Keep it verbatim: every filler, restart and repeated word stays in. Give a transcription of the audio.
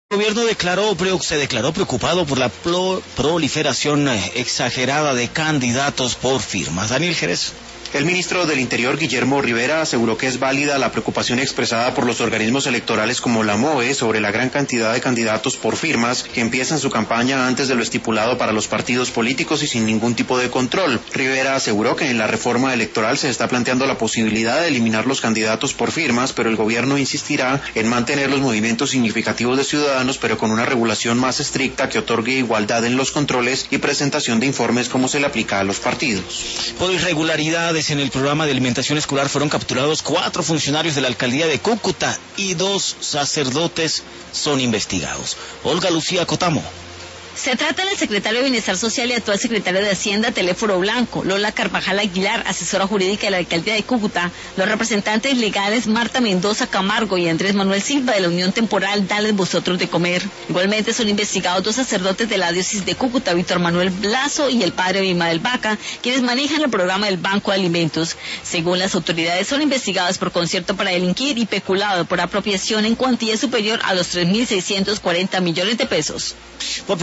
El gobierno declaró, se declaró preocupado por la pro, proliferación exagerada de candidatos por firmas. Daniel Jerez. El ministro del Interior, Guillermo Rivera, aseguró que es válida la preocupación expresada por los organismos electorales como la M O E sobre la gran cantidad de candidatos por firmas que empiezan su campaña antes de lo estipulado para los partidos políticos y sin ningún tipo de control. Rivera aseguró que en la reforma electoral se está planteando la posibilidad de eliminar los candidatos por firmas, pero el gobierno insistirá en mantener los movimientos significativos de ciudadanos, pero con una regulación más estricta que otorgue igualdad en los controles y presentación de informes como se le aplica a los partidos. Por irregularidades en el programa de alimentación escolar fueron capturados cuatro funcionarios de la alcaldía de Cúcuta y dos sacerdotes son investigados. Olga Lucía Cotamo. Se trata del secretario de Bienestar Social y actual secretario de Hacienda, Teléfono Blanco, Lola Carvajal Aguilar, asesora jurídica de la alcaldía de Cúcuta, los representantes legales Marta Mendoza Camargo y Andrés Manuel Silva de la Unión Temporal Dales Vosotros de Comer. Igualmente son investigados dos sacerdotes de la diócesis de Cúcuta, Víctor Manuel Blazo y el padre Abimael Vaca, quienes manejan el programa del Banco de Alimentos. Según las autoridades, son investigados por concierto para delinquir y peculado por apropiación en cuantía superior a los tres mil seiscientos cuarenta millones de pesos.